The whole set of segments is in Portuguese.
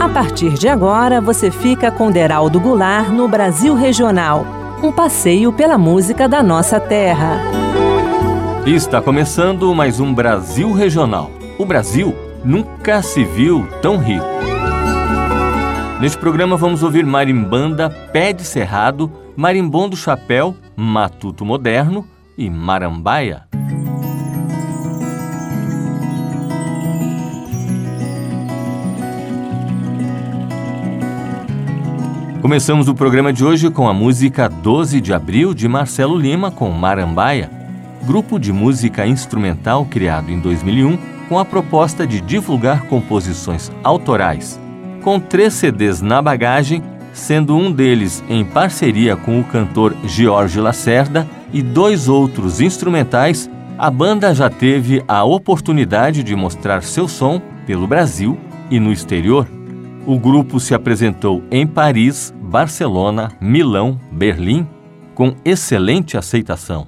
A partir de agora, você fica com Deraldo Goulart no Brasil Regional, um passeio pela música da nossa terra. Está começando mais um Brasil Regional. O Brasil nunca se viu tão rico. Neste programa vamos ouvir marimbanda, pé de cerrado, marimbom do chapéu, matuto moderno e marambaia. Começamos o programa de hoje com a música 12 de Abril, de Marcelo Lima, com Marambaia, grupo de música instrumental criado em 2001 com a proposta de divulgar composições autorais. Com 3 CDs na bagagem, sendo um deles em parceria com o cantor Jorge Lacerda e 2 outros instrumentais, a banda já teve a oportunidade de mostrar seu som pelo Brasil e no exterior. O grupo se apresentou em Paris, Barcelona, Milão, Berlim, com excelente aceitação.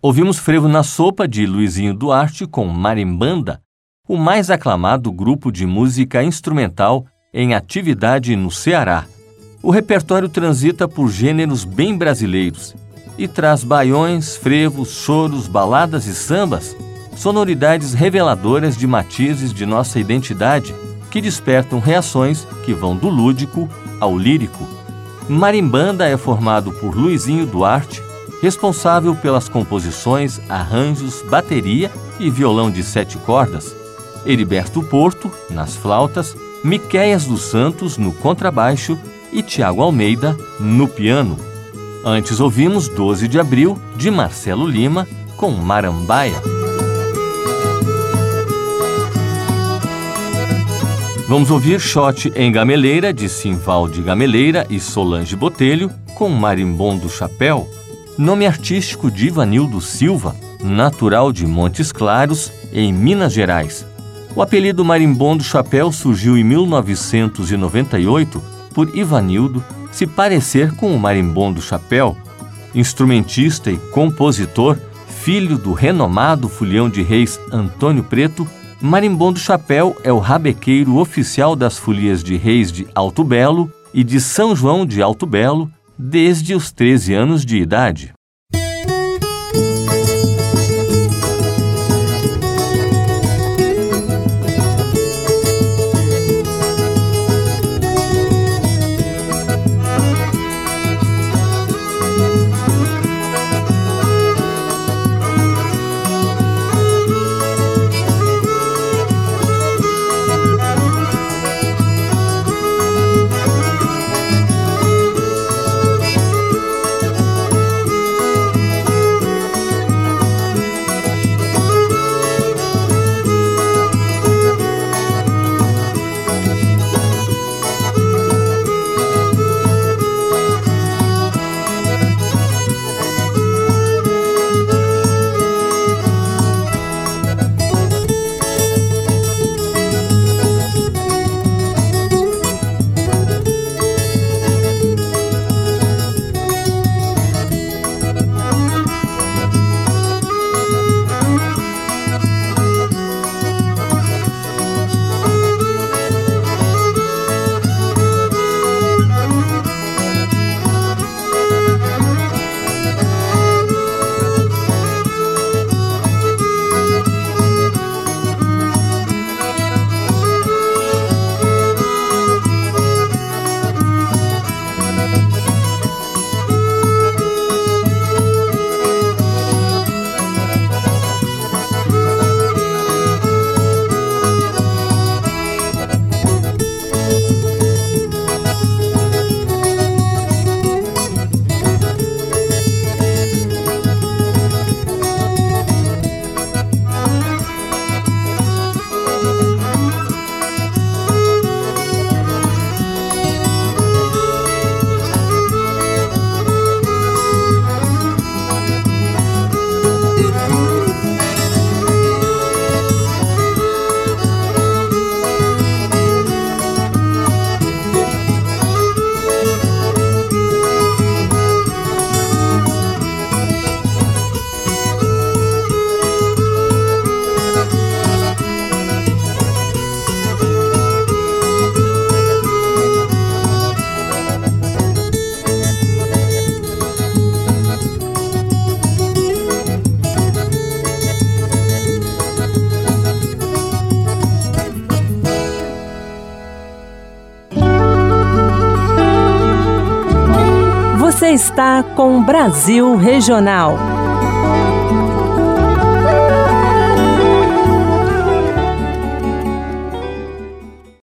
Ouvimos Frevo na Sopa, de Luizinho Duarte, com Marimbanda, o mais aclamado grupo de música instrumental em atividade no Ceará. O repertório transita por gêneros bem brasileiros e traz baiões, frevos, choros, baladas e sambas, sonoridades reveladoras de matizes de nossa identidade que despertam reações que vão do lúdico ao lírico. Marimbanda é formado por Luizinho Duarte, responsável pelas composições, arranjos, bateria e violão de 7 cordas, Heriberto Porto, nas flautas, Miquéias dos Santos, no contrabaixo e Tiago Almeida, no piano. Antes ouvimos 12 de Abril, de Marcelo Lima, com Marambaia. Vamos ouvir Shot em Gameleira, de Simvalde Gameleira e Solange Botelho, com Marimbondo Chapéu, nome artístico de Ivanildo Silva, natural de Montes Claros, em Minas Gerais. O apelido Marimbondo Chapéu surgiu em 1998 por Ivanildo se parecer com o Marimbondo Chapéu, instrumentista e compositor, filho do renomado folião de reis Antônio Preto. Marimbondo Chapéu é o rabequeiro oficial das folias de reis de Alto Belo e de São João de Alto Belo desde os 13 anos de idade. Você está com Brasil Regional.